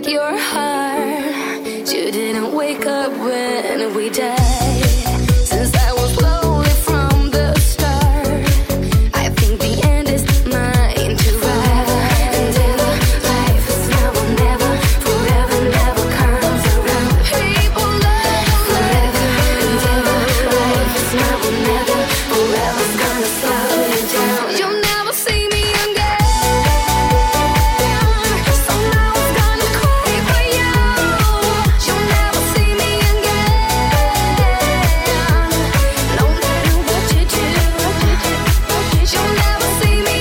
your heart. You didn't wake up when we died. Since I was lonely from the start, I think the end is mine to ride. And ever, life is now or never. Forever never comes around. People love forever. And ever, life is now or never. Forever's gonna slow you down. You'll never see me again. So now I'm gonna cry for you. You'll never see me again. No matter what you do, you'll never see me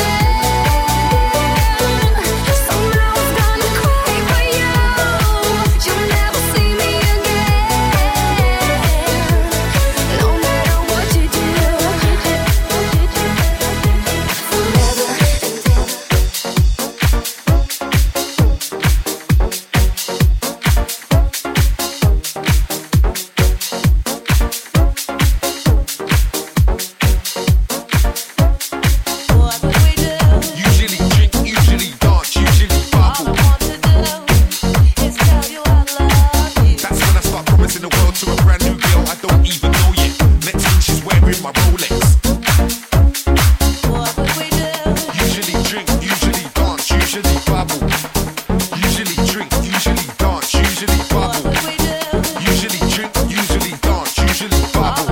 again. So now I'm gonna cry for you. You'll never see me again. No matter what you do, forever and ever. Usually drink, usually dance, usually bubble. That's when I start promising the world to a brand new girl I don't even know yet. Next thing she's wearing my Rolex. Usually drink, usually dance, usually bubble. Usually drink, usually dance, usually bubble. Usually drink, usually dance, usually bubble.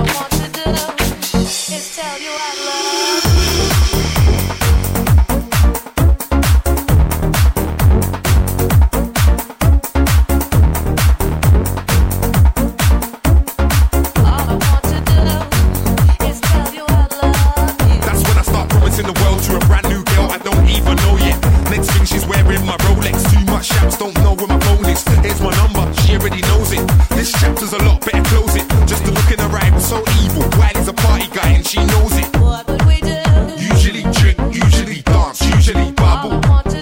That's when I start promising the world to a brand new girl I don't even know yet. Next thing she's wearing my Rolex. Too much chaps, don't know where my phone is. Here's my number, she already knows it. This chapter's a lot, better close it. Just to look in her eye was so evil. Wiley's a party guy and she knows it. Usually drink, usually dance, usually bubble.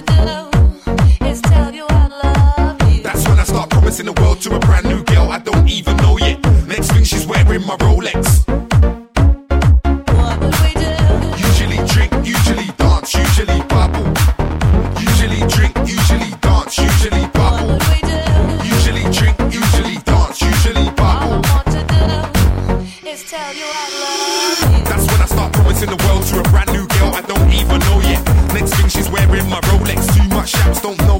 That's when I start promising the world to a brand new girl I don't even know yet. Next thing she's wearing my Rolex. Usually drink, usually dance, usually bubble. Usually drink, usually dance, usually bubble. Usually drink, usually dance, usually bubble. That's when I start promising the world to a brand new girl I don't even know yet. Next thing she's wearing my Rolex. Too much chaps, don't know